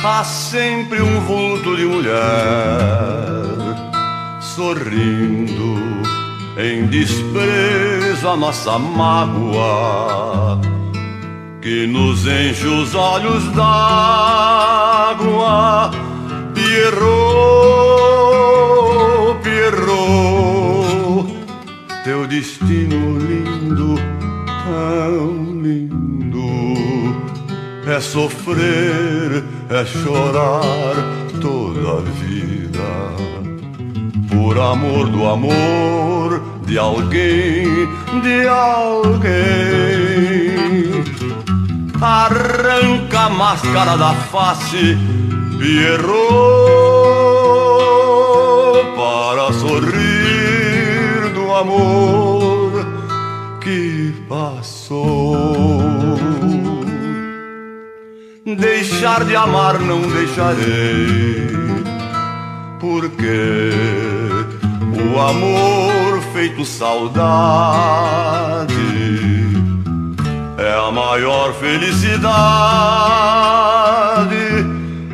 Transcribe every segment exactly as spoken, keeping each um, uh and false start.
há sempre um vulto de mulher sorrindo em desprezo à nossa mágoa, que nos enche os olhos d'água. Pierrot, Pierrot, teu destino lindo, tão lindo, é sofrer, é chorar toda a vida, por amor do amor de alguém, de alguém. Arranca a máscara da face, Pierrot, para sorrir do amor que passou. Deixar de amar não deixarei, porque o amor feito saudade é a maior felicidade.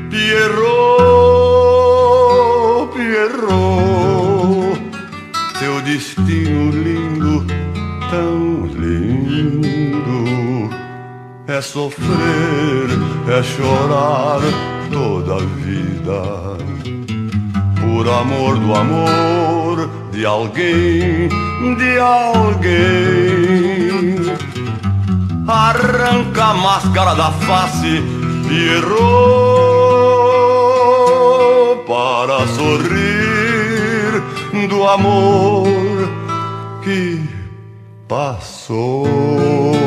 Pierrot, Pierrot, teu destino lindo, tão lindo, é sofrer, é chorar toda a vida, por amor do amor de alguém, de alguém. Arranca a máscara da face, Pierrot, para sorrir do amor que passou.